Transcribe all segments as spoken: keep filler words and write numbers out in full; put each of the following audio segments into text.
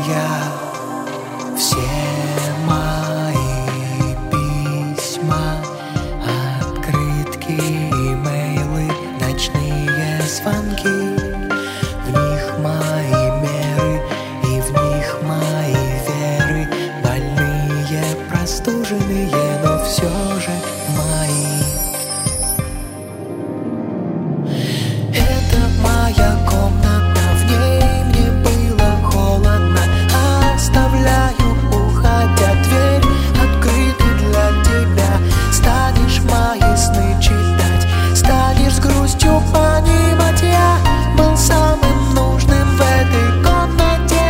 я. Все мои письма, открытки, имейлы, ночные звонки. В них мои меры и в них мои веры. Больные, простуженные, но все же мои. Это моя комната, в ней мне было холодно. Оставляю, уходя, дверь открытой для тебя. Станешь мои сны читать, станешь с грустью понимать. Я был самым нужным в этой комнате.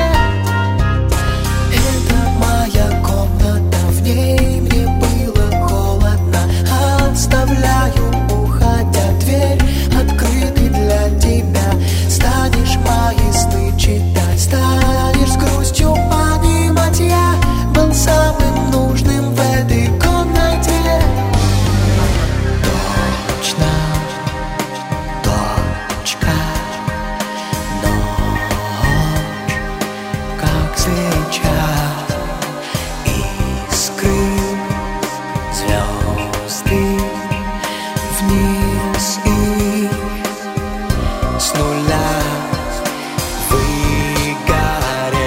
Это моя комната, в ней мне было холодно. Оставляю, уходя, дверь открытой для тебя. Станешь мои сны читать, станешь с грустью понимать. Я был самым нужным в этой комнате. Точно, точка, ночь, как свеча, искры, звезды вниз их с нуля выгорела,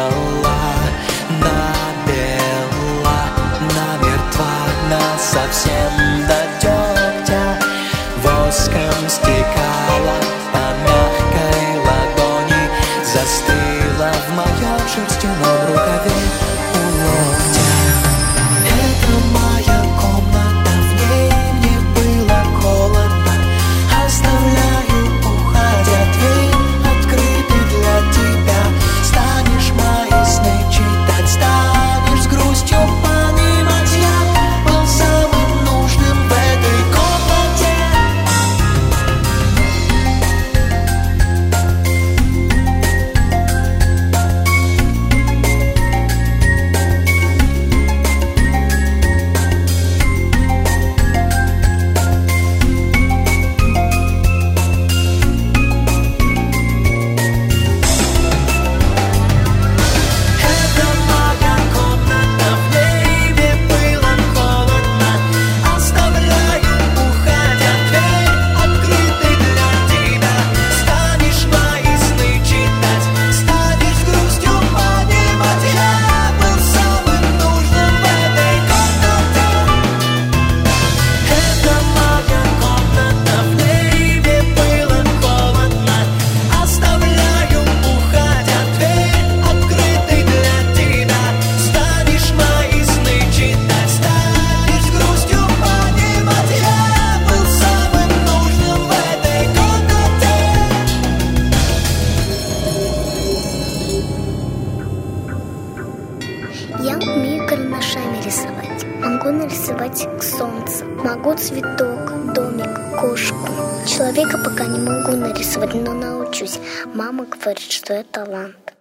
набела, намертва, насовсем до дегтя. Воском стекала по мягкой ладони, застыла в моем шерстяном рукаве у локтя. Это моя комната, в ней мне было холодно. Оставляю, уходя, дверь открытой для тебя. Станешь мои сны читать, станешь с грустью понимать. Я был самым нужным в этой комнате. Это моя комната, в ней мне было холодно. Оставляю, уходя, дверь открытой для тебя. Станешь мои сны читать, станешь с грустью понимать. Я был самым нужным в этой комнате. Это моя комната, в ней мне было холодно. Оставляю, уходя, дверь открытой для тебя. Станешь мои сны читать, станешь с грустью понимать. Я был самым нужным в этой комнате. Я умею карандашами рисовать. Могу нарисовать солнце. Могу цветок, домик, кошку. Человека пока не могу нарисовать, но научусь. Мама говорит, что это талант.